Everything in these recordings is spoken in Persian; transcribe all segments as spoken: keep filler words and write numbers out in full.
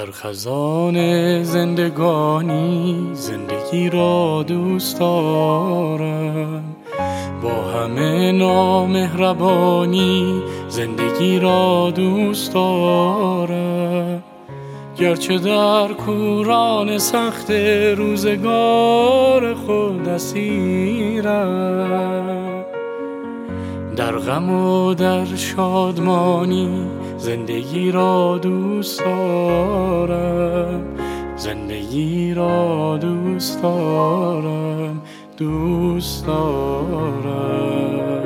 در خزان زندگانی زندگی را دوست دارم، با همه نامهربانی زندگی را دوست دارم. گرچه در کوران سخت روزگار خود اسیرم، در غم و در شادمانی زندگی را دوست دارم، زندگی را دوست دارم، دوست دارم.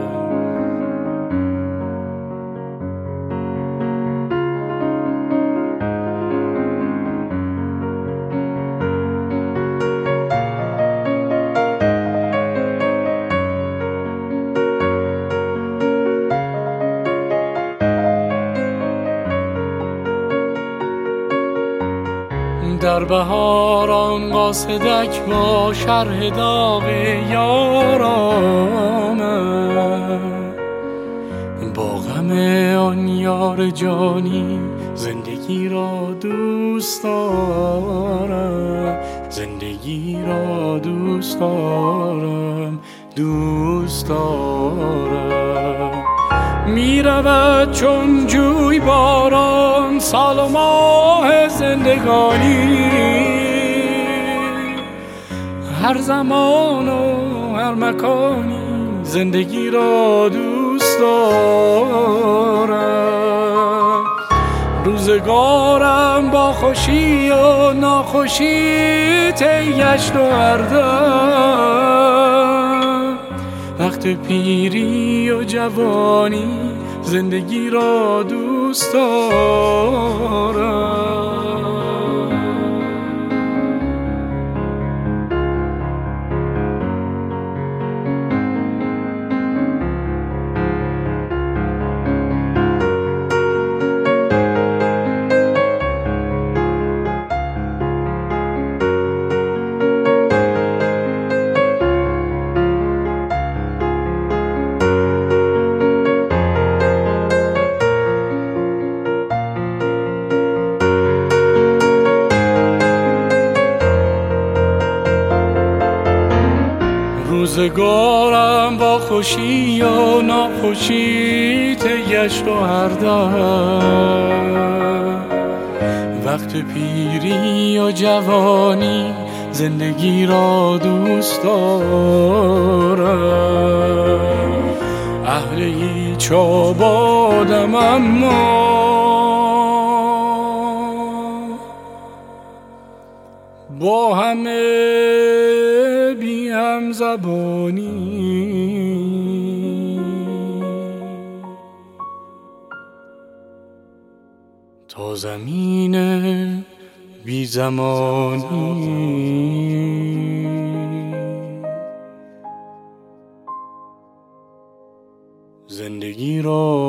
در بهاران قاصدک با شرح داغ یارامم، با غم آن یار جانی زندگی را دوست دارم، زندگی را دوست دارم، دوست دارم. می رود چون جوی باران سال و ماه زندگانی، هر زمان و هر مکانی زندگی را دوست دارم. روزگارم با خوشی و ناخوشی طی و هر دم، وقت پیری و جوانی زندگی را دوست دارم. روزگارم با خوشی و ناخوشی طی و هر دم، وقت پیری و جوانی زندگی را دوست دارم. اهل هیچ آبادم اما با همه بی هم زبانی، تا زمین بی زمانی زندگی را